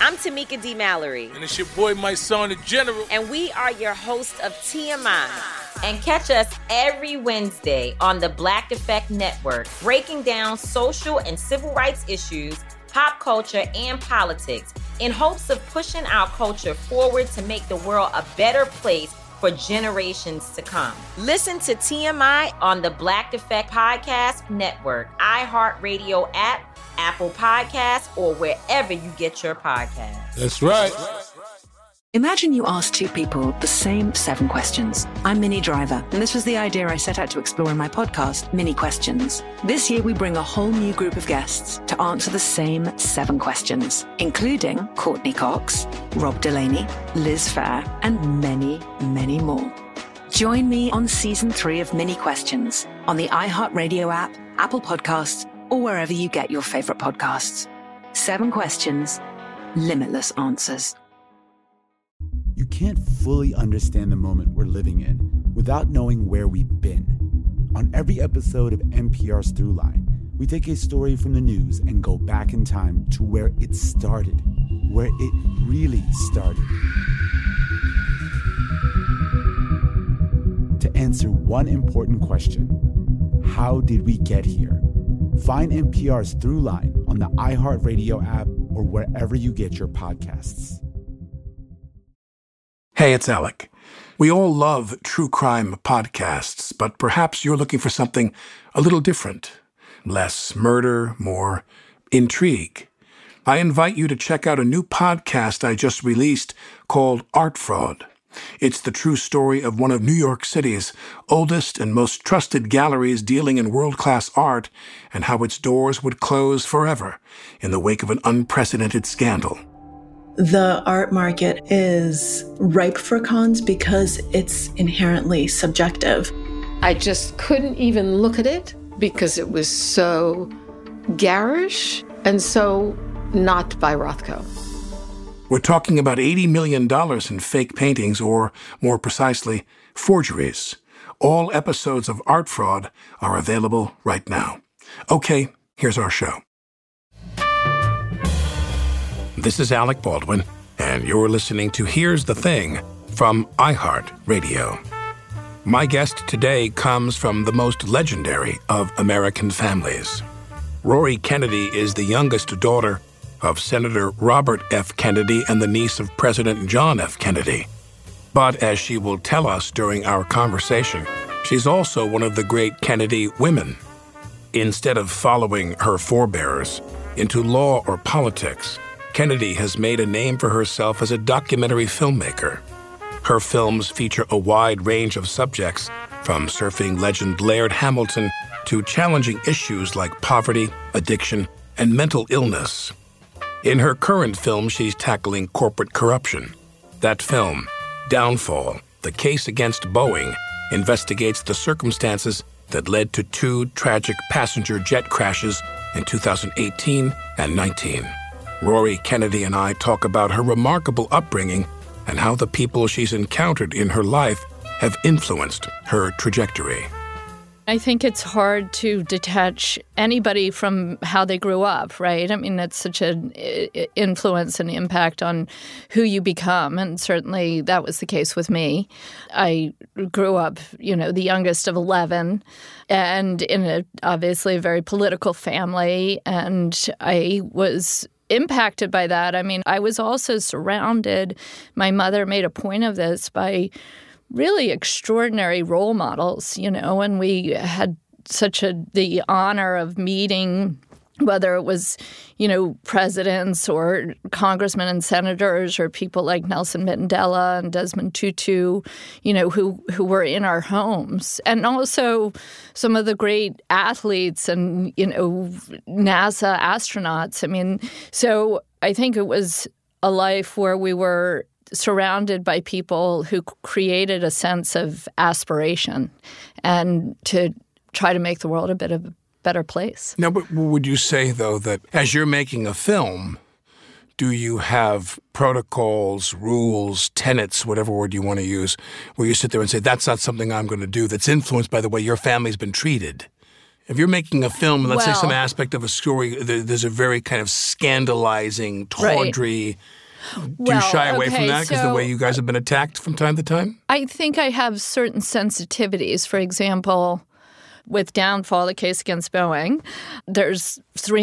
I'm Tamika D. Mallory. And it's your boy, my son, the General. And we are your hosts of TMI. And catch us every Wednesday on the Black Effect Network, breaking down social and civil rights issues, pop culture, and politics in hopes of pushing our culture forward to make the world a better place for generations to come. Listen to TMI on the Black Effect Podcast Network, iHeartRadio app, Apple Podcasts, or wherever you get your podcasts. That's right. Imagine you ask two people the same 7 questions. I'm Minnie Driver, and this was the idea I set out to explore in my podcast, Minnie Questions. This year, we bring a whole new group of guests to answer the same 7 questions, including Courtney Cox, Rob Delaney, Liz Phair, and many, many more. Join me on Season 3 of Minnie Questions on the iHeartRadio app, Apple Podcasts, or wherever you get your favorite podcasts. 7 questions, limitless answers. You can't fully understand the moment we're living in without knowing where we've been. On every episode of NPR's Throughline, we take a story from the news and go back in time to where it started, where it really started. To answer one important question, how did we get here? Find NPR's Throughline on the iHeartRadio app or wherever you get your podcasts. Hey, it's Alec. We all love true crime podcasts, but perhaps you're looking for something a little different. Less murder, more intrigue. I invite you to check out a new podcast I just released called Art Fraud. It's the true story of one of New York City's oldest and most trusted galleries dealing in world-class art and how its doors would close forever in the wake of an unprecedented scandal. The art market is ripe for cons because it's inherently subjective. I just couldn't even look at it because it was so garish and so not by Rothko. We're talking about $80 million in fake paintings, or more precisely, forgeries. All episodes of Art Fraud are available right now. Okay, here's our show. This is Alec Baldwin, and you're listening to Here's the Thing from iHeartRadio. My guest today comes from the most legendary of American families. Rory Kennedy is the youngest daughter of Senator Robert F. Kennedy and the niece of President John F. Kennedy. But as she will tell us during our conversation, she's also one of the great Kennedy women. Instead of following her forebears into law or politics, Kennedy has made a name for herself as a documentary filmmaker. Her films feature a wide range of subjects, from surfing legend Laird Hamilton to challenging issues like poverty, addiction, and mental illness. In her current film, she's tackling corporate corruption. That film, Downfall, The Case Against Boeing, investigates the circumstances that led to 2 tragic passenger jet crashes in 2018 and 19. Rory Kennedy and I talk about her remarkable upbringing and how the people she's encountered in her life have influenced her trajectory. I think it's hard to detach anybody from how they grew up, right? I mean, that's such an influence and impact on who you become, and certainly that was the case with me. I grew up, the youngest of 11, and in obviously a very political family, and I was impacted by that. I mean, I was also surrounded, my mother made a point of this, by really extraordinary role models, and we had the honor of meeting, whether it was, presidents or congressmen and senators or people like Nelson Mandela and Desmond Tutu, who were in our homes. And also some of the great athletes and, NASA astronauts. I mean, so I think it was a life where we were surrounded by people who created a sense of aspiration and to try to make the world a bit of a better place. Now, but would you say, though, that as you're making a film, do you have protocols, rules, tenets, whatever word you want to use, where you sit there and say, that's not something I'm going to do, that's influenced by the way your family's been treated If you're making a film, let's say some aspect of a story, there's a very kind of scandalizing, tawdry. Right. Do you shy away from that because the way you guys have been attacked from time to time? I think I have certain sensitivities. For example, with Downfall, the case against Boeing, there's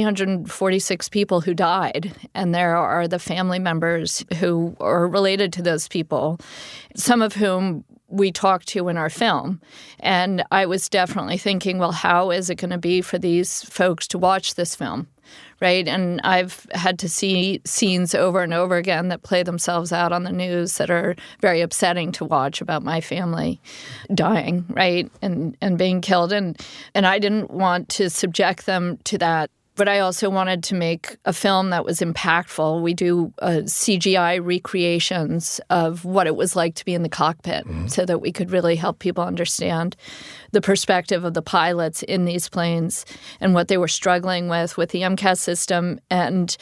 346 people who died, and there are the family members who are related to those people, some of whom we talked to in our film. And I was definitely thinking, well, how is it going to be for these folks to watch this film? Right. And I've had to see scenes over and over again that play themselves out on the news that are very upsetting to watch about my family dying, right, and being killed. And I didn't want to subject them to that. But I also wanted to make a film that was impactful. We do CGI recreations of what it was like to be in the cockpit so that we could really help people understand the perspective of the pilots in these planes and what they were struggling with the MCAS system. And,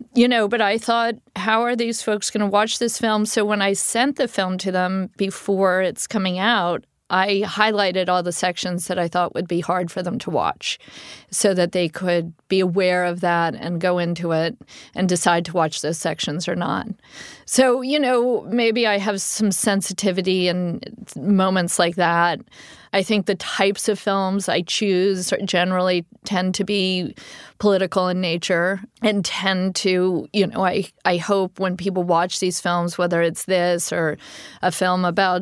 but I thought, how are these folks going to watch this film? So when I sent the film to them before it's coming out, I highlighted all the sections that I thought would be hard for them to watch so that they could be aware of that and go into it and decide to watch those sections or not. So, maybe I have some sensitivity in moments like that. I think the types of films I choose generally tend to be political in nature and tend to, I hope when people watch these films, whether it's this or a film about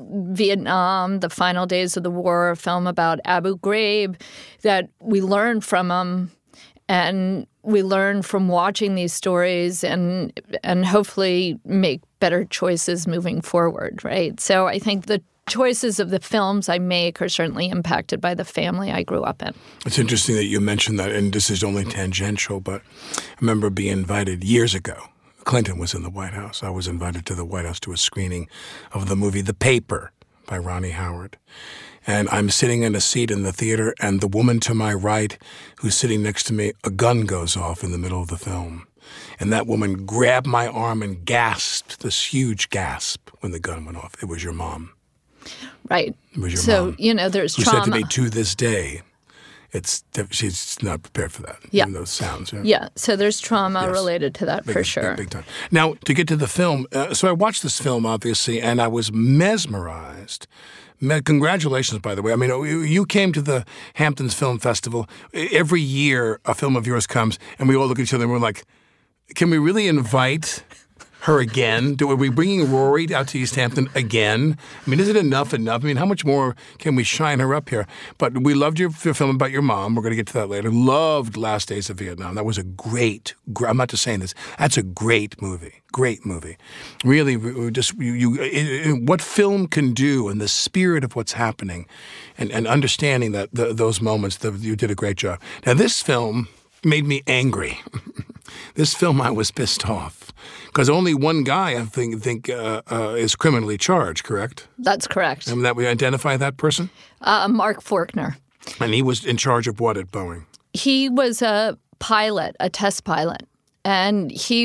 Vietnam, the final days of the war, a film about Abu Ghraib, that we learn from them and we learn from watching these stories and hopefully make better choices moving forward, right? So I think the choices of the films I make are certainly impacted by the family I grew up in. It's interesting that you mentioned that, and this is only tangential, but I remember being invited years ago. Clinton was in the White House. I was invited to the White House to a screening of the movie The Paper by Ronnie Howard. And I'm sitting in a seat in the theater, and the woman to my right who's sitting next to me, a gun goes off in the middle of the film. And that woman grabbed my arm and gasped, this huge gasp when the gun went off. It was your mom. Right. It was your mom. There's who trauma. Who said to me to this day, she's not prepared for that. Yeah. Those sounds. Yeah. So there's trauma related to that for sure. Big time. Now, to get to the film, so I watched this film, obviously, and I was mesmerized. Congratulations, by the way. I mean, you came to the Hamptons Film Festival. Every year, a film of yours comes, and we all look at each other and we're like, can we really invite her again? Are we bringing Rory out to East Hampton again? I mean, is it enough? I mean, how much more can we shine her up here? But we loved your film about your mom. We're going to get to that later. Loved Last Days of Vietnam. That was a great, I'm not just saying this, that's a great movie. Great movie. Really, just what film can do and the spirit of what's happening and understanding that those moments, you did a great job. Now, this film made me angry. This film, I was pissed off. Because only one guy, I think is criminally charged, correct? That's correct. And that we identify that person? Mark Faulkner. And he was in charge of what at Boeing? He was a pilot, a test pilot. And he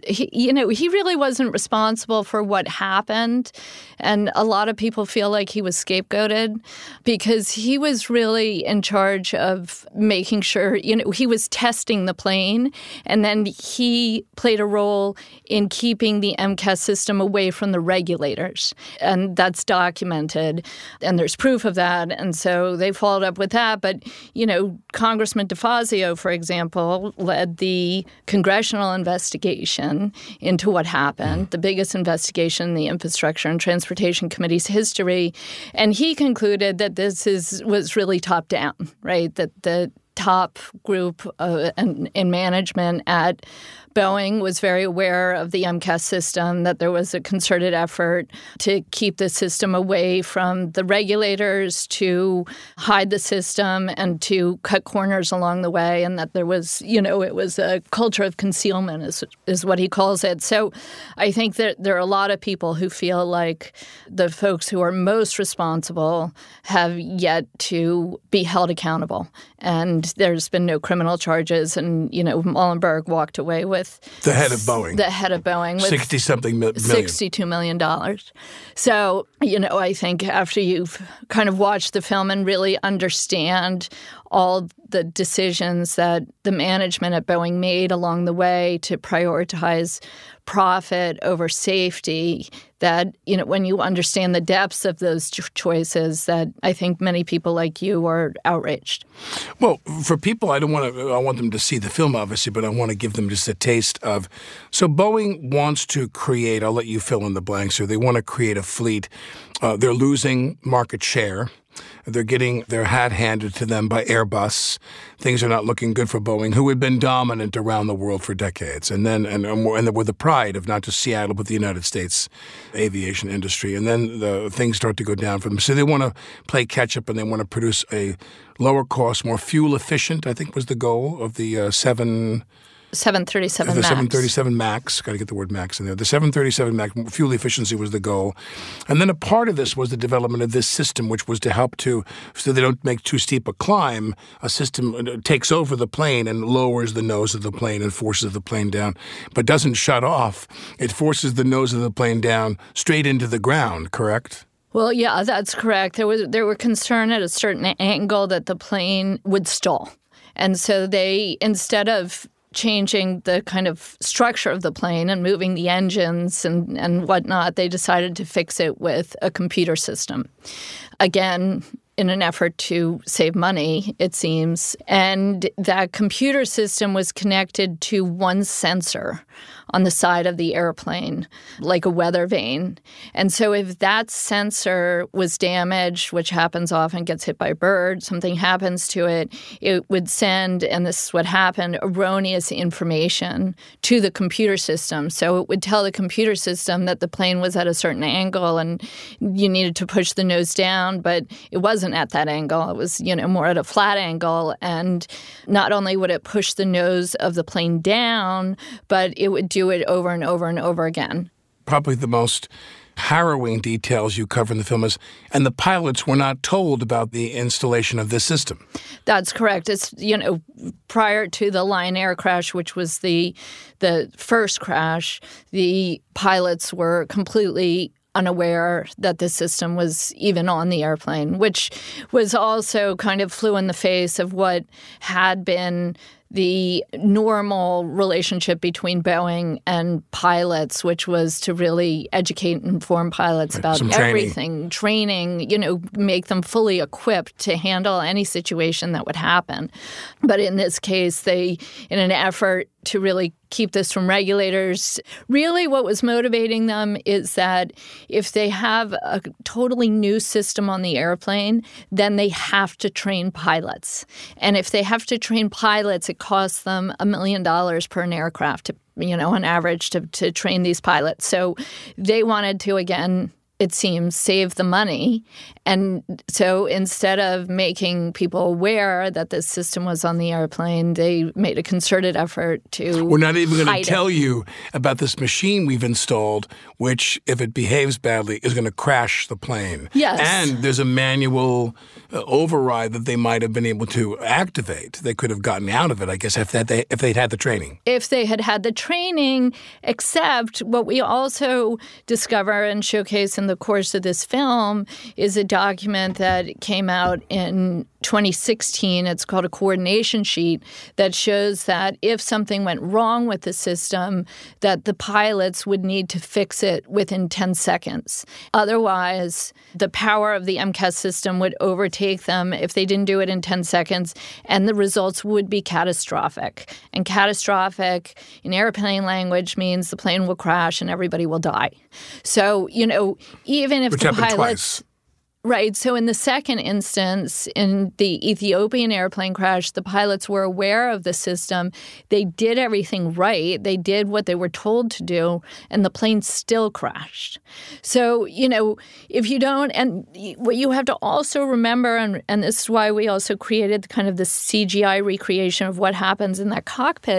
really wasn't responsible for what happened. And a lot of people feel like he was scapegoated because he was really in charge of making sure, he was testing the plane. And then he played a role in keeping the MCAS system away from the regulators. And that's documented. And there's proof of that. And so they followed up with that. But, Congressman DeFazio, for example, led the congressional investigation into what happened, the biggest investigation in the Infrastructure and Transportation Committee's history. And he concluded that this was really top down, right? That the top group in management at Boeing was very aware of the MCAS system, that there was a concerted effort to keep the system away from the regulators, to hide the system and to cut corners along the way, and that there was, it was a culture of concealment is what he calls it. So I think that there are a lot of people who feel like the folks who are most responsible have yet to be held accountable. And there's been no criminal charges. And, Muhlenberg walked away with the head of Boeing. With 60-something million. $62 million. So, I think after you've kind of watched the film and really understand all the decisions that the management at Boeing made along the way to prioritize profit over safety, that, when you understand the depths of those choices, that I think many people like you are outraged. Well, for people, I want them to see the film, obviously, but I want to give them just a taste of. So Boeing wants to create, I'll let you fill in the blanks here, they want to create a fleet. They're losing market share. They're getting their hat handed to them by Airbus. Things are not looking good for Boeing, who had been dominant around the world for decades, and with the pride of not just Seattle but the United States aviation industry. And then the things start to go down for them. So they want to play catch up, and they want to produce a lower cost, more fuel efficient, I think was the goal of the 737 the MAX. 737 MAX. Got to get the word MAX in there. The 737 MAX, fuel efficiency was the goal. And then a part of this was the development of this system, which was to help so they don't make too steep a climb, a system takes over the plane and lowers the nose of the plane and forces the plane down, but doesn't shut off. It forces the nose of the plane down straight into the ground, correct? Well, yeah, that's correct. There were concern at a certain angle that the plane would stall. And so they, instead of changing the kind of structure of the plane and moving the engines and whatnot, they decided to fix it with a computer system. Again, in an effort to save money, it seems. And that computer system was connected to one sensor on the side of the airplane, like a weather vane. And so if that sensor was damaged, which happens often, gets hit by a bird, something happens to it, it would send, and this is what happened, erroneous information to the computer system. So it would tell the computer system that the plane was at a certain angle and you needed to push the nose down, but it wasn't at that angle. It was, more at a flat angle. And not only would it push the nose of the plane down, but it would do it over and over and over again. Probably the most harrowing details you cover in the film is, and the pilots were not told about the installation of this system. That's correct. It's, prior to the Lion Air crash, which was the first crash, the pilots were completely unaware that the system was even on the airplane, which was also kind of flew in the face of what had been the normal relationship between Boeing and pilots, which was to really educate and inform pilots about everything, training, make them fully equipped to handle any situation that would happen. But in this case, they, in an effort to really keep this from regulators, really what was motivating them is that if they have a totally new system on the airplane, then they have to train pilots. And if they have to train pilots, it costs them $1 million per an aircraft, on average, to train these pilots. So they wanted to, again, it seems, save the money. And so instead of making people aware that this system was on the airplane, they made a concerted effort to We're not even going to tell it. You about this machine we've installed, which, if it behaves badly, is going to crash the plane. Yes. And there's a manual override that they might have been able to activate. They could have gotten out of it, I guess, if they'd had the training. If they had had the training, except what we also discover and showcase in the course of this film is a document that came out in 2016. It's called a coordination sheet that shows that if something went wrong with the system, that the pilots would need to fix it within 10 seconds. Otherwise, the power of the MCAS system would overtake them if they didn't do it in 10 seconds, and the results would be catastrophic. And catastrophic in airplane language means the plane will crash and everybody will die. So, even if Which the happened pilots... twice. Right. So in the second instance, in the Ethiopian airplane crash, the pilots were aware of the system. They did everything right. They did what they were told to do, and the plane still crashed. So, if you don't, and what you have to also remember, and this is why we also created kind of the CGI recreation of what happens in that cockpit,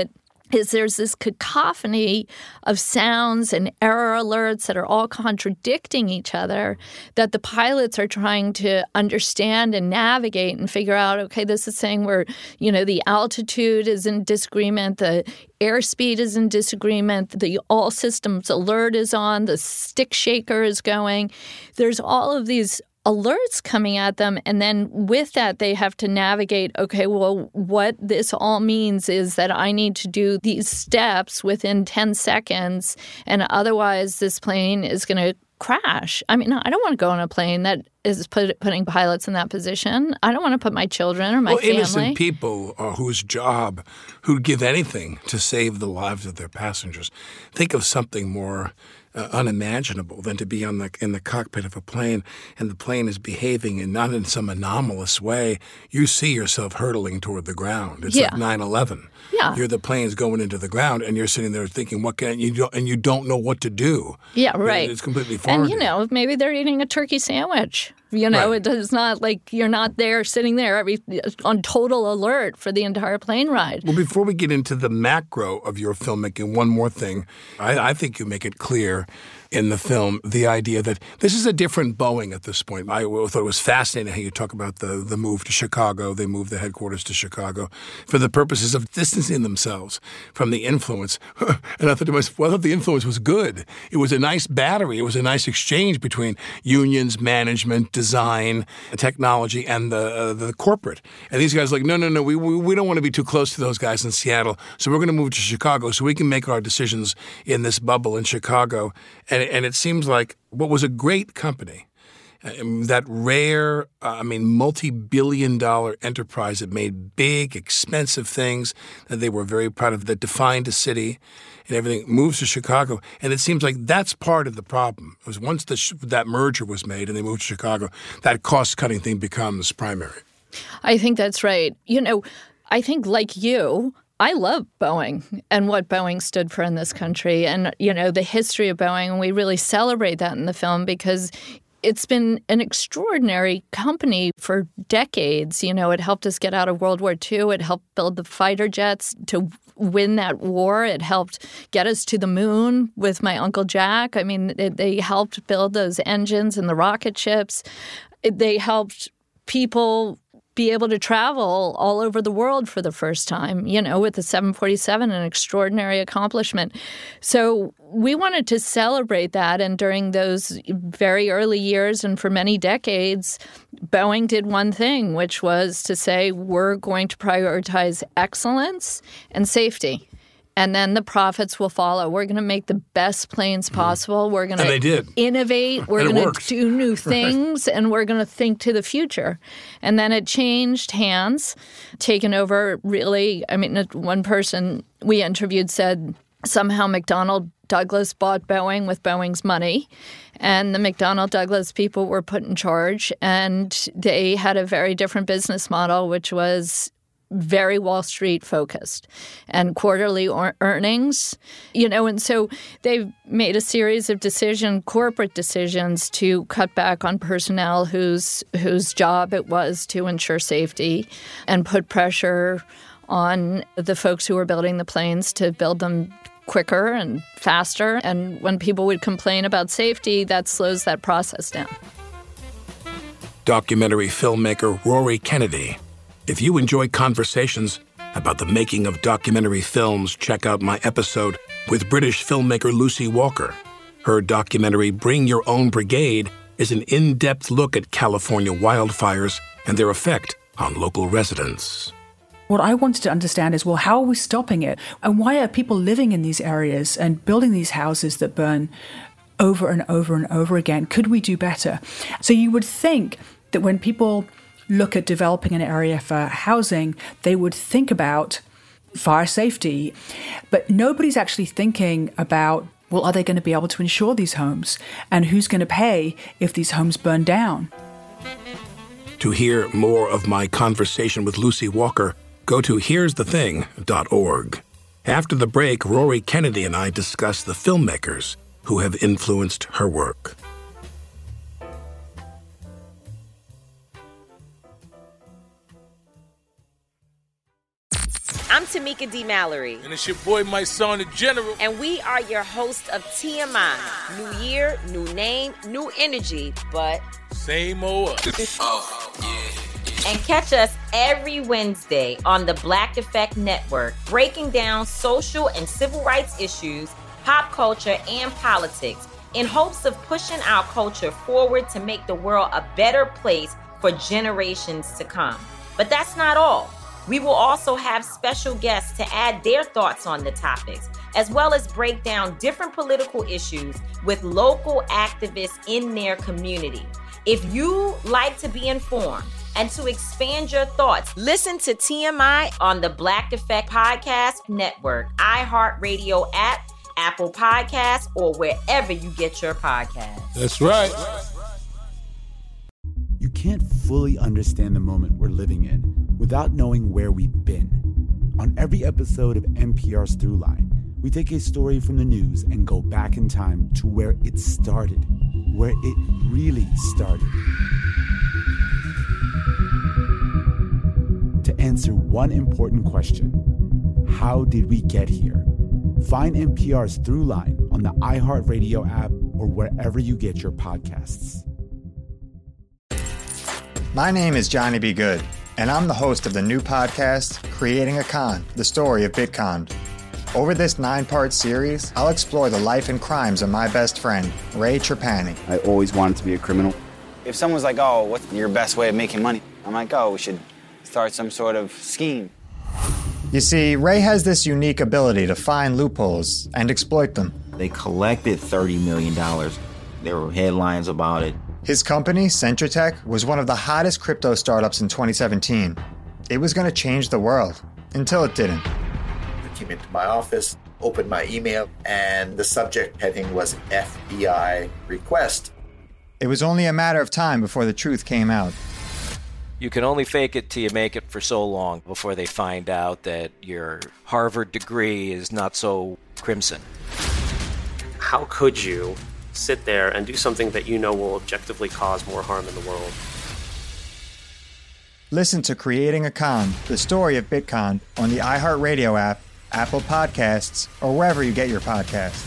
is there's this cacophony of sounds and error alerts that are all contradicting each other that the pilots are trying to understand and navigate and figure out, okay, this is saying where, the altitude is in disagreement, the airspeed is in disagreement, the all systems alert is on, the stick shaker is going. There's all of these alerts coming at them. And then with that, they have to navigate, okay, well, what this all means is that I need to do these steps within 10 seconds. And otherwise, this plane is going to crash. I mean, I don't want to go on a plane that is putting pilots in that position. I don't want to put my children or my family. Innocent people whose job, who'd give anything to save the lives of their passengers. Think of something more unimaginable than to be in the cockpit of a plane and the plane is behaving and not in some anomalous way. You see yourself hurtling toward the ground. It's like 9/11. Yeah. The plane's going into the ground and you're sitting there thinking, you don't know what to do. Yeah, right. It's completely foreign. And, maybe they're eating a turkey sandwich. Right. It's not like you're not there sitting there on total alert for the entire plane ride. Well, before we get into the macro of your filmmaking, one more thing. I think you make it clear in the film the idea that this is a different Boeing at this point. I thought it was fascinating how you talk about the move to Chicago. They moved the headquarters to Chicago for the purposes of distancing themselves from the influence. And I thought to myself, well, I thought the influence was good. It was a nice battery. It was a nice exchange between unions, management, design, technology, and the corporate. And these guys are like, no, we don't want to be too close to those guys in Seattle, so we're going to move to Chicago so we can make our decisions in this bubble in Chicago. And it seems like what was a great company, that rare, multi-billion-dollar enterprise that made big, expensive things that they were very proud of, that defined a city and everything, moves to Chicago. And it seems like that's part of the problem. It was once that merger was made and they moved to Chicago, that cost-cutting thing becomes primary. I think that's right. I think like you, I love Boeing and what Boeing stood for in this country and, the history of Boeing. And we really celebrate that in the film because it's been an extraordinary company for decades. It helped us get out of World War II. It helped build the fighter jets to win that war. It helped get us to the moon with my Uncle Jack. I mean, they helped build those engines and the rocket ships. They helped people be able to travel all over the world for the first time, with the 747, an extraordinary accomplishment. So we wanted to celebrate that. And during those very early years and for many decades, Boeing did one thing, which was to say, we're going to prioritize excellence and safety. And then the profits will follow. We're going to make the best planes possible. We're going to innovate. We're going to do new things. Right. And we're going to think to the future. And then it changed hands, taken over really. One person we interviewed said somehow McDonnell Douglas bought Boeing with Boeing's money. And the McDonnell Douglas people were put in charge. And they had a very different business model, which was very Wall Street focused and quarterly earnings, and so they've made a series of corporate decisions to cut back on personnel whose job it was to ensure safety and put pressure on the folks who were building the planes to build them quicker and faster. And when people would complain about safety, that slows that process down. Documentary filmmaker Rory Kennedy. If you enjoy conversations about the making of documentary films, check out my episode with British filmmaker Lucy Walker. Her documentary, Bring Your Own Brigade, is an in-depth look at California wildfires and their effect on local residents. What I wanted to understand is, well, how are we stopping it? And why are people living in these areas and building these houses that burn over and over and over again? Could we do better? So you would think that when people look at developing an area for housing, they would think about fire safety. But nobody's actually thinking about, well, are they going to be able to insure these homes? And who's going to pay if these homes burn down? To hear more of my conversation with Lucy Walker, go to here'sthething.org. After the break, Rory Kennedy and I discuss the filmmakers who have influenced her work. I'm Tamika D. Mallory. And it's your boy, my son, the General. And we are your hosts of TMI. New year, new name, new energy, but same old us. Oh, yeah. And catch us every Wednesday on the Black Effect Network, breaking down social and civil rights issues, pop culture, and politics in hopes of pushing our culture forward to make the world a better place for generations to come. But that's not all. We will also have special guests to add their thoughts on the topics, as well as break down different political issues with local activists in their community. If you like to be informed and to expand your thoughts, listen to TMI on the Black Effect Podcast Network, iHeartRadio app, Apple Podcasts, or wherever you get your podcasts. That's right. You can't fully understand the moment we're living in without knowing where we've been. On every episode of NPR's Throughline, we take a story from the news and go back in time to where it started, where it really started. To answer one important question: how did we get here? Find NPR's Throughline on the iHeartRadio app or wherever you get your podcasts. My name is Johnny B. Good, and I'm the host of the new podcast, Creating a Con, the story of Bitcon. Over this 9-part series, I'll explore the life and crimes of my best friend, Ray Trapani. I always wanted to be a criminal. If someone's like, oh, what's your best way of making money? I'm like, oh, we should start some sort of scheme. You see, Ray has this unique ability to find loopholes and exploit them. They collected $30 million. There were headlines about it. His company, Centratech, was one of the hottest crypto startups in 2017. It was going to change the world, until it didn't. I came into my office, opened my email, and the subject heading was FBI request. It was only a matter of time before the truth came out. You can only fake it till you make it for so long before they find out that your Harvard degree is not so crimson. How could you sit there and do something that you know will objectively cause more harm in the world? Listen to Creating a Con, the story of Bitcon, on the iHeartRadio app, Apple Podcasts, or wherever you get your podcasts.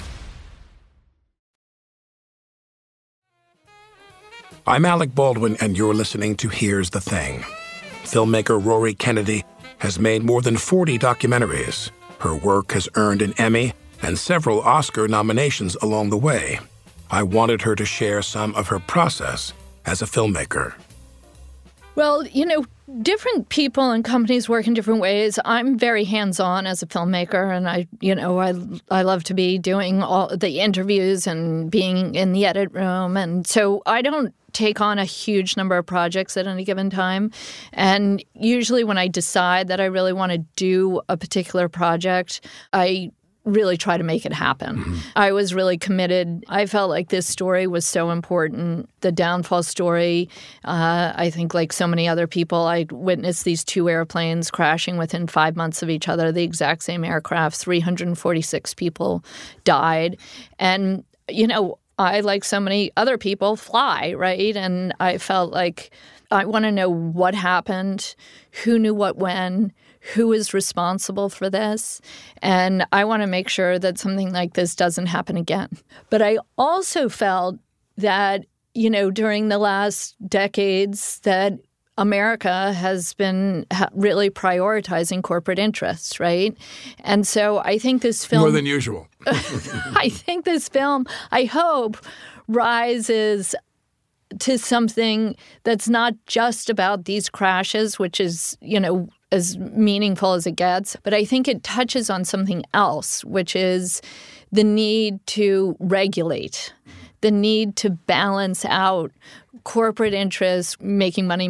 I'm Alec Baldwin, and you're listening to Here's the Thing. Filmmaker Rory Kennedy has made more than 40 documentaries. Her work has earned an Emmy and several Oscar nominations along the way. I wanted her to share some of her process as a filmmaker. Well, different people and companies work in different ways. I'm very hands-on as a filmmaker, and I love to be doing all the interviews and being in the edit room. And so I don't take on a huge number of projects at any given time. And usually when I decide that I really want to do a particular project, I really try to make it happen. Mm-hmm. I was really committed. I felt like this story was so important. The downfall story, I think like so many other people, I witnessed these two airplanes crashing within 5 months of each other, the exact same aircraft. 346 people died. And, I, like so many other people, fly, right? And I felt like I want to know what happened, who knew what when, who is responsible for this, and I want to make sure that something like this doesn't happen again. But I also felt that, during the last decades that America has been really prioritizing corporate interests, right? And so I think this film— More than usual. I think this film, I hope, rises to something that's not just about these crashes, which is, as meaningful as it gets, but I think it touches on something else, which is the need to regulate, the need to balance out corporate interests, making money,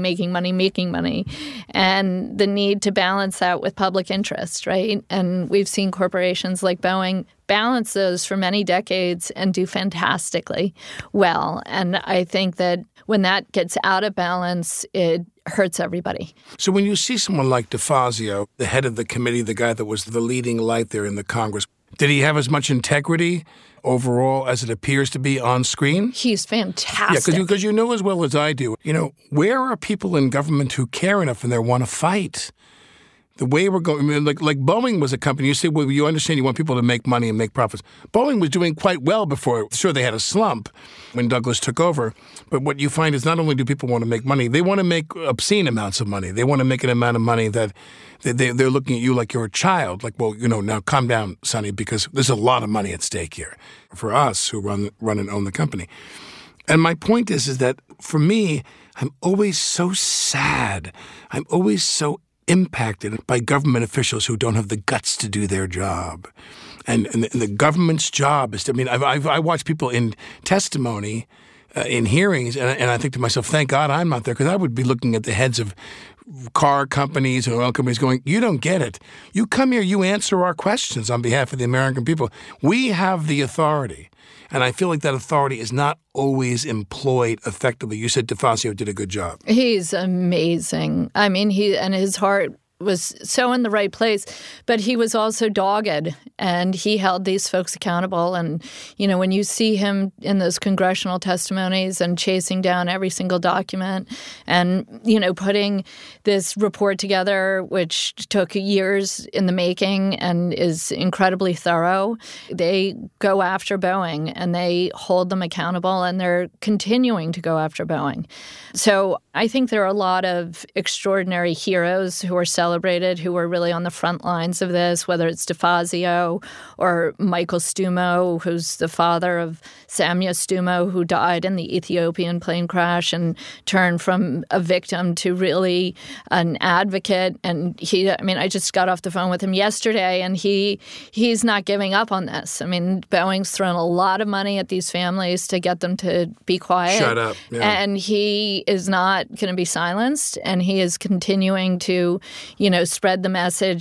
and the need to balance that with public interest, right? And we've seen corporations like Boeing balance those for many decades and do fantastically well. And I think that when that gets out of balance, it hurts everybody. So when you see someone like DeFazio, the head of the committee, the guy that was the leading light there in the Congress, did he have as much integrity overall as it appears to be on screen? He's fantastic. Yeah, because you know as well as I do, where are people in government who care enough and they want to fight the way we're going, I mean, like Boeing was a company. You say, well, you understand you want people to make money and make profits. Boeing was doing quite well before. Sure, they had a slump when Douglas took over. But what you find is not only do people want to make money, they want to make obscene amounts of money. They want to make an amount of money that they're looking at you like you're a child. Like, well, now calm down, Sonny, because there's a lot of money at stake here for us who run and own the company. And my point is that for me, I'm always so sad. I'm always so impacted by government officials who don't have the guts to do their job. And the government's job is to, I mean, I watch people in testimony, in hearings, and I think to myself, thank God I'm not there, because I would be looking at the heads of car companies and oil companies going, you don't get it. You come here, you answer our questions on behalf of the American people. We have the authority. And I feel like that authority is not always employed effectively. You said DeFazio did a good job. He's amazing. I mean, his heart was so in the right place, but he was also dogged, and he held these folks accountable. And, when you see him in those congressional testimonies and chasing down every single document and, putting this report together, which took years in the making and is incredibly thorough, they go after Boeing and they hold them accountable, and they're continuing to go after Boeing. So I think there are a lot of extraordinary heroes who are celebrated, who were really on the front lines of this, whether it's DeFazio or Michael Stumo, who's the father of Samya Stumo, who died in the Ethiopian plane crash and turned from a victim to really an advocate. And I just got off the phone with him yesterday, and he's not giving up on this. I mean, Boeing's thrown a lot of money at these families to get them to be quiet. Shut up. Yeah. And he is not going to be silenced, and he is continuing to, spread the message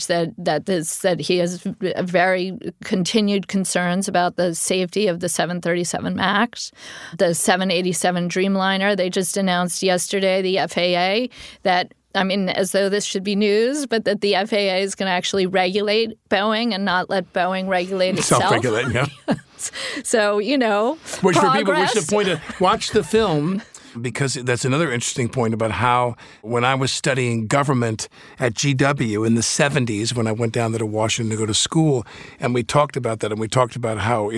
that he has very continued concerns about the safety of the 737 MAX, the 787 Dreamliner. They just announced yesterday, the FAA, that, as though this should be news, but that the FAA is going to actually regulate Boeing and not let Boeing regulate itself. Self-regulate, yeah. So, Which progress. for people, we should point out, watch the film, because that's another interesting point about how when I was studying government at GW in the 70s, when I went down there to Washington to go to school, and we talked about that, and we talked about how,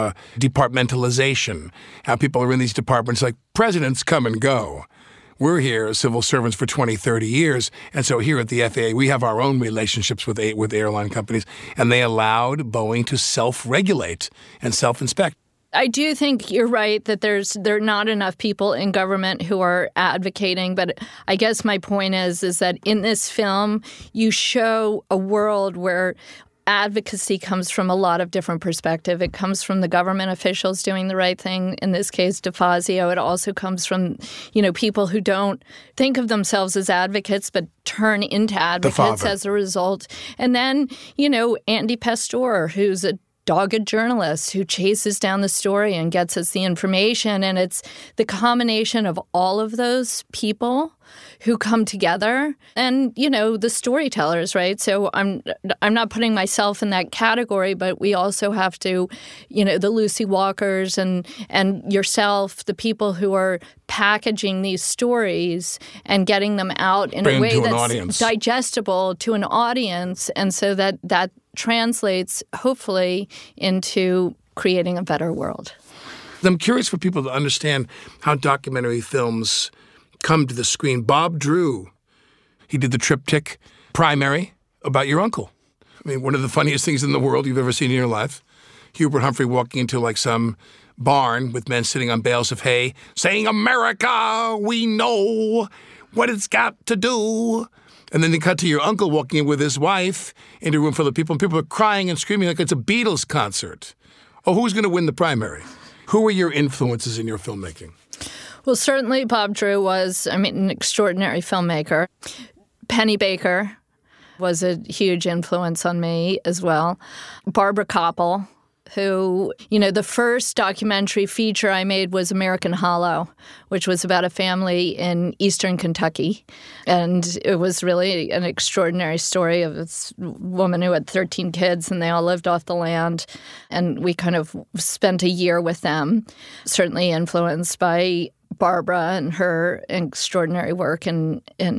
departmentalization, how people are in these departments, like presidents come and go. We're here as civil servants for 20, 30 years. And so here at the FAA, we have our own relationships with airline companies, and they allowed Boeing to self-regulate and self-inspect. I do think you're right that there are not enough people in government who are advocating. But I guess my point is that in this film, you show a world where advocacy comes from a lot of different perspectives. It comes from the government officials doing the right thing, in this case, DeFazio. It also comes from, people who don't think of themselves as advocates but turn into advocates as a result. And then, Andy Pastor, who's a dogged journalist who chases down the story and gets us the information. And it's the combination of all of those people who come together and, the storytellers, right? So I'm not putting myself in that category, but we also have to, the Lucy Walkers and yourself, the people who are packaging these stories and getting them out in a way that's digestible to an audience. And so that translates, hopefully, into creating a better world. I'm curious for people to understand how documentary films come to the screen. Bob Drew, he did the triptych Primary about your uncle. One of the funniest things in the world you've ever seen in your life. Hubert Humphrey walking into some barn with men sitting on bales of hay saying, "America, we know what it's got to do." And then they cut to your uncle walking in with his wife into a room full of people, and people are crying and screaming like it's a Beatles concert. Oh, who's going to win the primary? Who are your influences in your filmmaking? Well, certainly Bob Drew was, an extraordinary filmmaker. Penny Baker was a huge influence on me as well. Barbara Koppel, who, the first documentary feature I made was American Hollow, which was about a family in eastern Kentucky. And it was really an extraordinary story of this woman who had 13 kids, and they all lived off the land. And we kind of spent a year with them, certainly influenced by Barbara and her extraordinary work in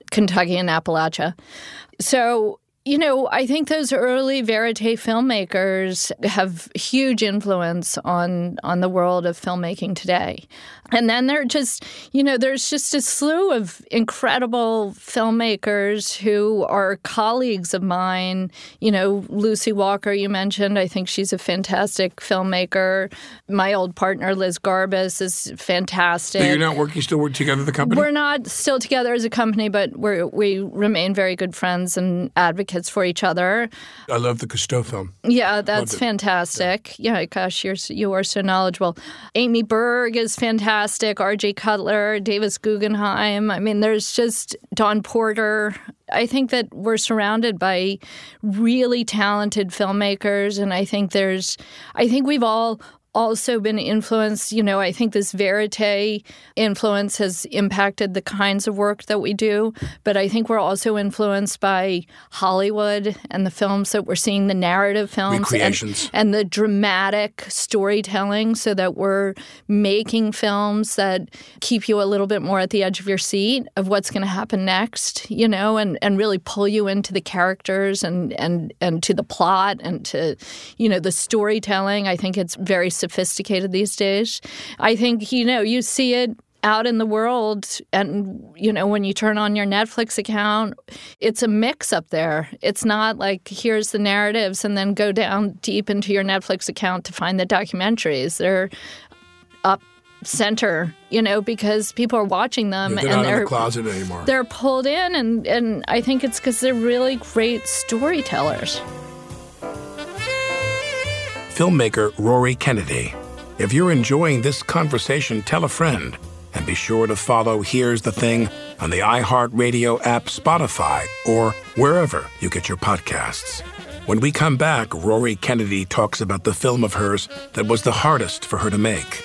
Kentucky and Appalachia. So, I think those early verite filmmakers have huge influence on the world of filmmaking today. And then there's just a slew of incredible filmmakers who are colleagues of mine. Lucy Walker, you mentioned. I think she's a fantastic filmmaker. My old partner, Liz Garbus, is fantastic. So you're not still work together, the company? We're not still together as a company, but we remain very good friends and advocates for each other. I love the Cousteau film. Yeah, that's fantastic. Yeah, gosh, you are so knowledgeable. Amy Berg is fantastic. R.J. Cutler, Davis Guggenheim. I mean, there's just Dawn Porter. I think that we're surrounded by really talented filmmakers, and I think we've all also been influenced. I think this verite influence has impacted the kinds of work that we do, but I think we're also influenced by Hollywood and the films that we're seeing, the narrative films and the dramatic storytelling, so that we're making films that keep you a little bit more at the edge of your seat of what's going to happen next, and really pull you into the characters and to the plot and to, the storytelling. I think it's very sophisticated these days. I think, you see it out in the world, and, when you turn on your Netflix account, it's a mix up there. It's not like, here's the narratives and then go down deep into your Netflix account to find the documentaries. They're up center, because people are watching them. They're not in the closet anymore. They're pulled in, and I think it's because they're really great storytellers. Filmmaker Rory Kennedy. If you're enjoying this conversation, tell a friend. And be sure to follow Here's the Thing on the iHeartRadio app, Spotify, or wherever you get your podcasts. When we come back, Rory Kennedy talks about the film of hers that was the hardest for her to make.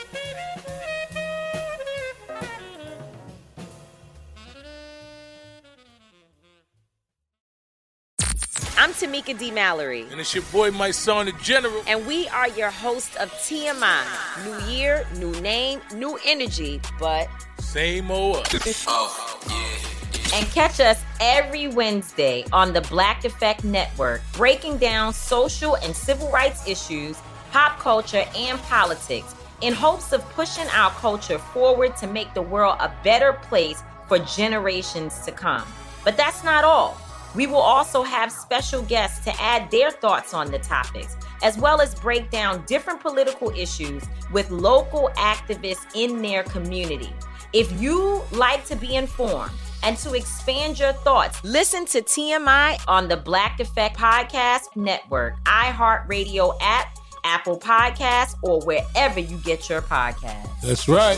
I'm Tamika D. Mallory. And it's your boy, my son, the General. And we are your hosts of TMI. New year, new name, new energy, but same old us. Oh, yeah. And catch us every Wednesday on the Black Effect Network, breaking down social and civil rights issues, pop culture, and politics, in hopes of pushing our culture forward to make the world a better place for generations to come. But that's not all. We will also have special guests to add their thoughts on the topics, as well as break down different political issues with local activists in their community. If you like to be informed and to expand your thoughts, listen to TMI on the Black Effect Podcast Network, iHeartRadio app, Apple Podcasts, or wherever you get your podcasts. That's right.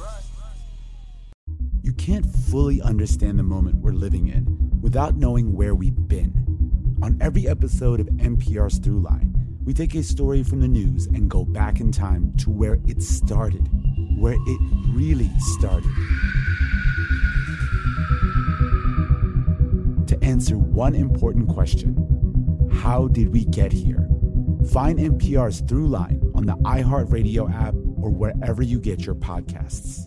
You can't fully understand the moment we're living in without knowing where we've been. On every episode of NPR's Throughline, we take a story from the news and go back in time to where it started, where it really started. To answer one important question: how did we get here? Find NPR's Throughline on the iHeartRadio app or wherever you get your podcasts.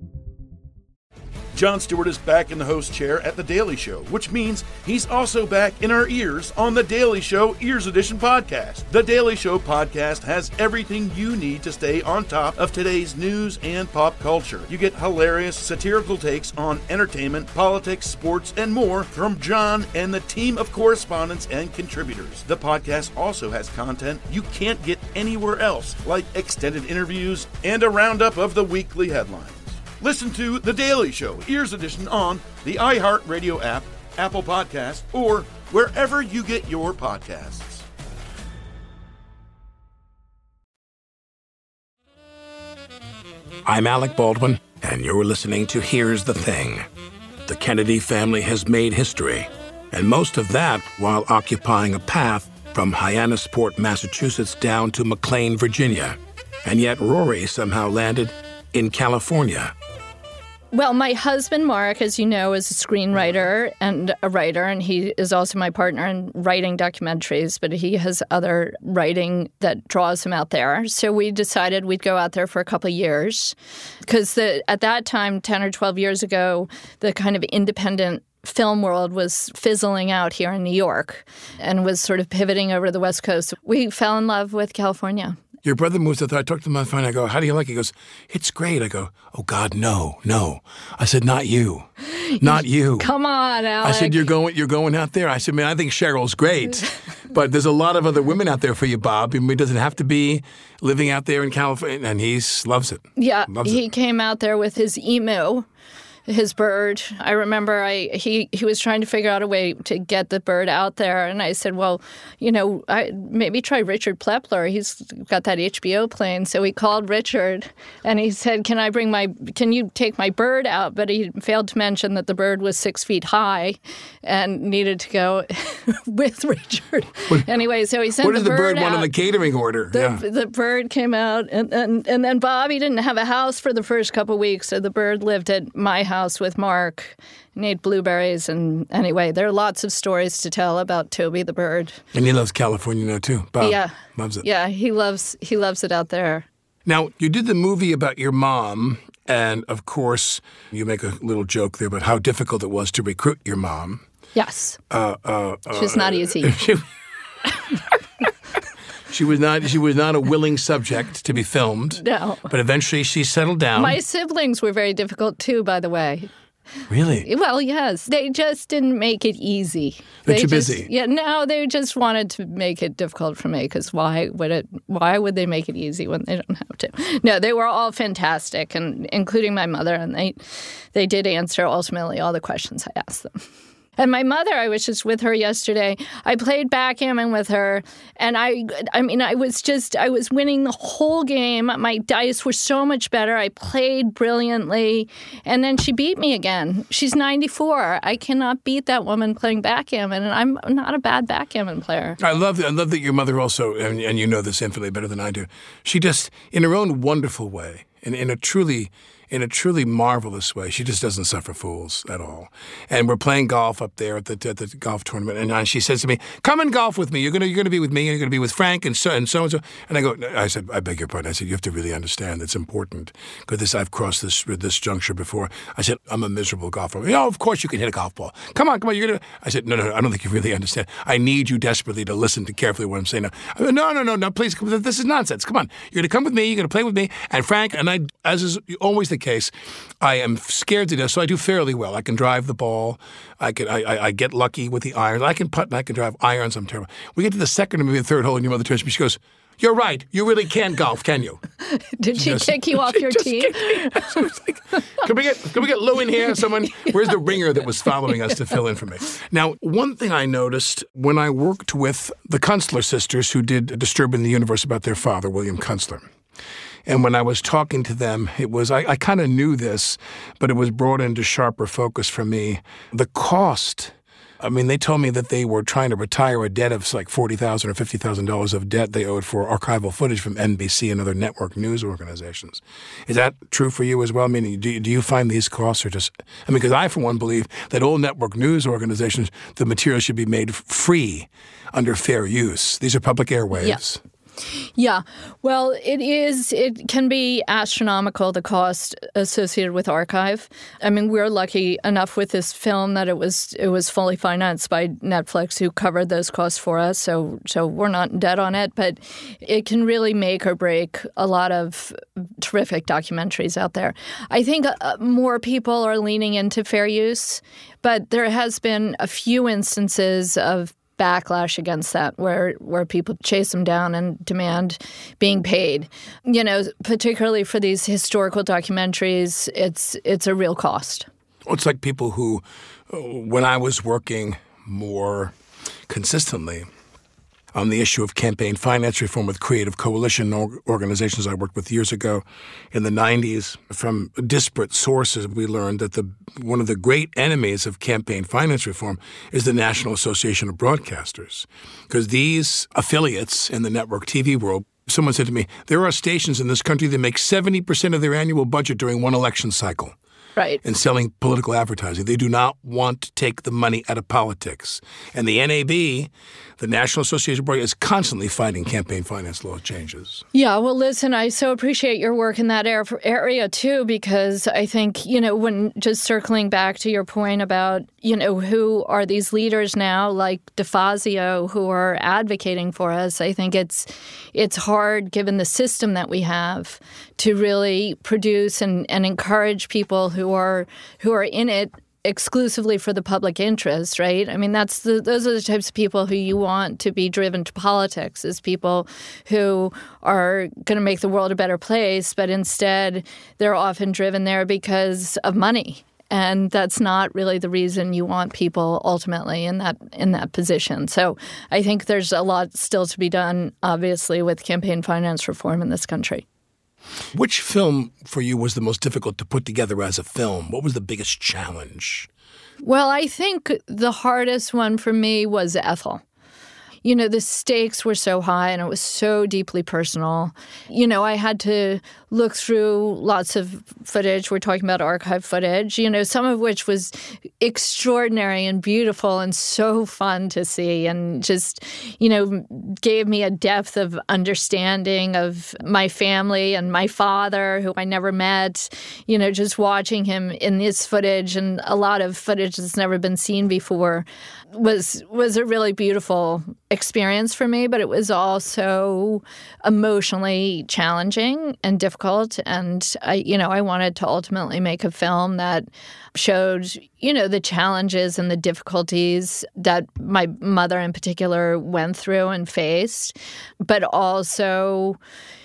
Jon Stewart is back in the host chair at The Daily Show, which means he's also back in our ears on The Daily Show Ears Edition podcast. The Daily Show podcast has everything you need to stay on top of today's news and pop culture. You get hilarious, satirical takes on entertainment, politics, sports, and more from Jon and the team of correspondents and contributors. The podcast also has content you can't get anywhere else, like extended interviews and a roundup of the weekly headlines. Listen to The Daily Show, Ears Edition, on the iHeartRadio app, Apple Podcasts, or wherever you get your podcasts. I'm Alec Baldwin, and you're listening to Here's the Thing. The Kennedy family has made history, and most of that while occupying a path from Hyannisport, Massachusetts, down to McLean, Virginia. And yet Rory somehow landed in California. Well, my husband, Mark, as you know, is a screenwriter and a writer, and he is also my partner in writing documentaries, but he has other writing that draws him out there. So we decided we'd go out there for a couple of years because at that time, 10 or 12 years ago, the kind of independent film world was fizzling out here in New York and was sort of pivoting over to the West Coast. We fell in love with California. Your brother moves to, I talked to him on the phone, I go, how do you like it? He goes, it's great. I go, oh God, no. I said, not you. Not you. Come on, Alec. I said, you're going out there. I said, man, I think Cheryl's great. But there's a lot of other women out there for you, Bob. I memean, it doesn't have to be living out there in California. And he loves it. Yeah, he came out there with his emu, his bird. I remember he was trying to figure out a way to get the bird out there. And I said, well, maybe try Richard Plepler. He's got that HBO plane. So we called Richard and he said, can you take my bird out? But he failed to mention that the bird was 6 feet high and needed to go with Richard. Anyway, so he sent the bird out. What did the bird want on the catering order? The bird came out and then Bobby didn't have a house for the first couple of weeks. So the bird lived at my house with Mark and ate blueberries. And anyway, there are lots of stories to tell about Toby the bird. And he loves California now too. Bob loves it. Yeah, he loves it out there. Now, you did the movie about your mom, and of course, you make a little joke there about how difficult it was to recruit your mom. Yes. She's not easy. She was not a willing subject to be filmed. No. But eventually she settled down. My siblings were very difficult too, by the way. Really? Well, yes. They just didn't make it easy. They're too busy. Yeah, no, they just wanted to make it difficult for me because why would they make it easy when they don't have to? No, they were all fantastic, and including my mother, and they did answer ultimately all the questions I asked them. And my mother, I was just with her yesterday. I played backgammon with her, and I was winning the whole game. My dice were so much better. I played brilliantly, and then she beat me again. She's 94. I cannot beat that woman playing backgammon, and I'm not a bad backgammon player. I love that your mother also, and you know this infinitely better than I do, she just, in her own wonderful way, in a truly marvelous way. She just doesn't suffer fools at all. And we're playing golf up there at the golf tournament, and she says to me, "Come and golf with me. You're gonna be with me, and you're gonna be with Frank and so and so." And I said, "I beg your pardon." I said, "You have to really understand. It's important because I've crossed this juncture before." I said, "I'm a miserable golfer." "Oh, of course you can hit a golf ball. Come on. You're gonna." I said, "No. I don't think you really understand. I need you desperately to listen to carefully what I'm saying." No. Please, this is nonsense. Come on. You're gonna come with me. You're gonna play with me, and Frank and I, as is always the case, I am scared to death, so I do fairly well. I can drive the ball. I get lucky with the irons. I can putt and I can drive irons. I'm terrible. We get to the second or maybe the third hole, and your mother turns to me. She goes, "You're right. You really can't golf, can you?" Did she kick you off your team? So it's like, can we get Lou in here? Someone, where's the ringer that was following us to fill in for me? Now, one thing I noticed when I worked with the Kunstler sisters, who did Disturbing the Universe about their father, William Kunstler. And when I was talking to them, it was, I kind of knew this, but it was brought into sharper focus for me. The cost, I mean, they told me that they were trying to retire a debt of like $40,000 or $50,000 of debt they owed for archival footage from NBC and other network news organizations. Is that true for you as well? I mean, do you find these costs are just, I mean, because I, for one, believe that all network news organizations, the material should be made free under fair use. These are public airwaves. Yeah. Yeah. Well, it can be astronomical, the cost associated with archive. I mean, we're lucky enough with this film that it was fully financed by Netflix, who covered those costs for us. So we're not in debt on it, but it can really make or break a lot of terrific documentaries out there. I think more people are leaning into fair use, but there has been a few instances of backlash against that where people chase them down and demand being paid. You know, particularly for these historical documentaries, it's a real cost. It's like people who, when I was working more consistently on the issue of campaign finance reform with Creative Coalition organizations I worked with years ago in the 90s. From disparate sources, we learned that one of the great enemies of campaign finance reform is the National Association of Broadcasters. Because these affiliates in the network TV world, someone said to me, there are stations in this country that make 70% of their annual budget during one election cycle. Right. and selling political advertising. They do not want to take the money out of politics. And the NAB, the National Association of Broadcasters, is constantly fighting campaign finance law changes. Yeah, well, listen, I so appreciate your work in that area, too, because I think, when just circling back to your point about, who are these leaders now, like DeFazio, who are advocating for us, I think it's hard, given the system that we have, to really produce and encourage people who are in it exclusively for the public interest, right? I mean, those are the types of people who you want to be driven to politics, is people who are going to make the world a better place, but instead they're often driven there because of money. And that's not really the reason you want people ultimately in that position. So I think there's a lot still to be done, obviously, with campaign finance reform in this country. Which film for you was the most difficult to put together as a film? What was the biggest challenge? Well, I think the hardest one for me was Ethel. The stakes were so high and it was so deeply personal. I had to look through lots of footage. We're talking about archive footage, some of which was extraordinary and beautiful and so fun to see, and just, gave me a depth of understanding of my family and my father, who I never met, just watching him in this footage and a lot of footage that's never been seen before was a really beautiful experience for me, but it was also emotionally challenging and difficult. And I wanted to ultimately make a film that showed, the challenges and the difficulties that my mother in particular went through and faced, but also,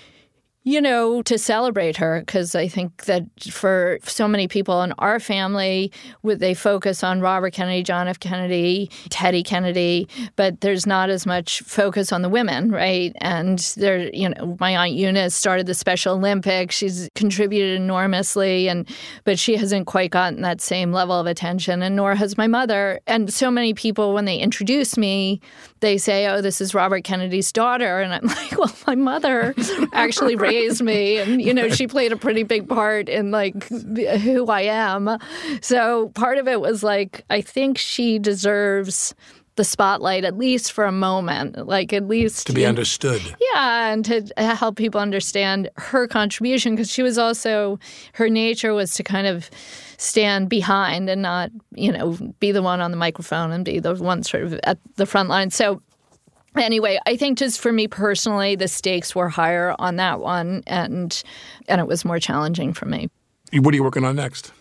to celebrate her, because I think that for so many people in our family, they focus on Robert Kennedy, John F. Kennedy, Teddy Kennedy, but there's not as much focus on the women, right? And my Aunt Eunice started the Special Olympics. She's contributed enormously, but she hasn't quite gotten that same level of attention, and nor has my mother. And so many people, when they introduce me, they say, "Oh, this is Robert Kennedy's daughter," and I'm like, "Well, my mother actually raised me, and she played a pretty big part in who I am." So part of it was I think she deserves the spotlight, at least for a moment, at least to be understood. Yeah, and to help people understand her contribution, because she was also, her nature was to kind of stand behind and not, be the one on the microphone and be the one sort of at the front line. So anyway, I think just for me personally, the stakes were higher on that one, and it was more challenging for me. What are you working on next?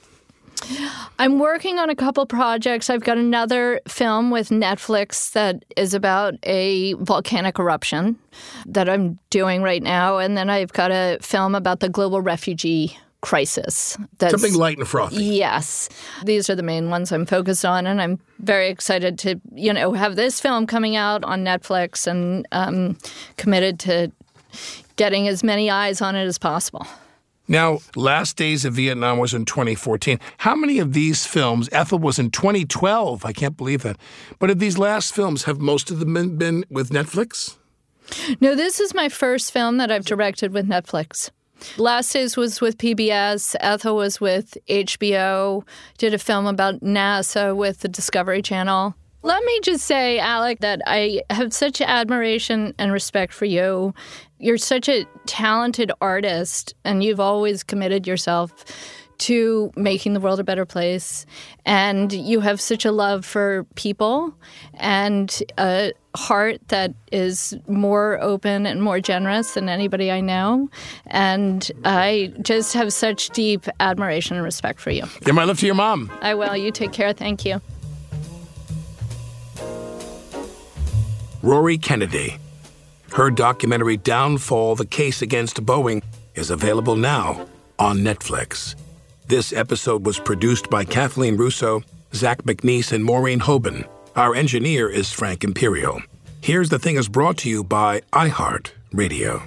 I'm working on a couple projects. I've got another film with Netflix that is about a volcanic eruption that I'm doing right now, and then I've got a film about the global refugee crisis. Something light and frothy. Yes. These are the main ones I'm focused on, and I'm very excited to, have this film coming out on Netflix, and committed to getting as many eyes on it as possible. Now, Last Days of Vietnam was in 2014. How many of these films, Ethel was in 2012, I can't believe that, but of these last films, have most of them been with Netflix? No, this is my first film that I've directed with Netflix. Last Days was with PBS. Ethel was with HBO. Did a film about NASA with the Discovery Channel. Let me just say, Alec, that I have such admiration and respect for you. You're such a talented artist, and you've always committed yourself to making the world a better place. And you have such a love for people and a heart that is more open and more generous than anybody I know. And I just have such deep admiration and respect for you. Give my love to your mom. I will. You take care. Thank you. Rory Kennedy. Her documentary Downfall, The Case Against Boeing, is available now on Netflix. This episode was produced by Kathleen Russo, Zach McNeese, and Maureen Hoban. Our engineer is Frank Imperial. Here's the Thing is brought to you by iHeart Radio.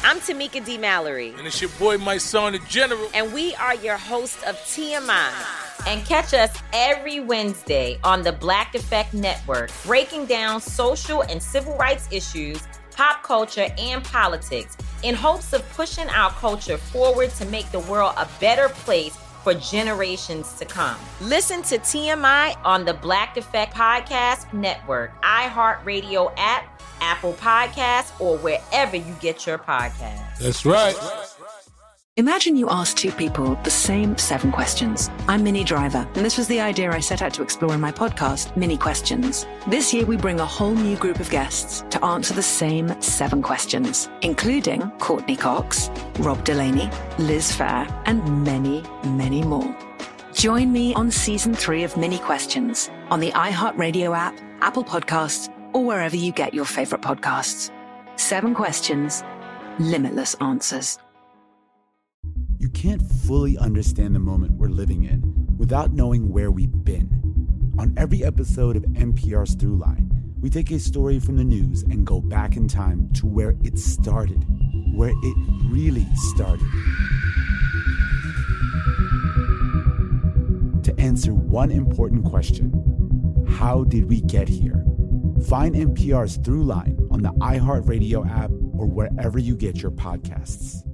I'm Tamika D. Mallory. And it's your boy, my son, the General. And we are your hosts of TMI. And catch us every Wednesday on the Black Effect Network, breaking down social and civil rights issues, pop culture, and politics in hopes of pushing our culture forward to make the world a better place for generations to come. Listen to TMI on the Black Effect Podcast Network, iHeartRadio app, Apple Podcasts, or wherever you get your podcasts. That's right. Imagine you ask two people the same 7 questions. I'm Minnie Driver, and this was the idea I set out to explore in my podcast, Mini Questions. This year, we bring a whole new group of guests to answer the same 7 questions, including Courtney Cox, Rob Delaney, Liz Phair, and many, many more. Join me on Season 3 of Mini Questions on the iHeartRadio app, Apple Podcasts, or wherever you get your favorite podcasts. 7 questions, limitless answers. You can't fully understand the moment we're living in without knowing where we've been. On every episode of NPR's Throughline, we take a story from the news and go back in time to where it started, where it really started. To answer one important question, how did we get here? Find NPR's Throughline on the iHeartRadio app or wherever you get your podcasts.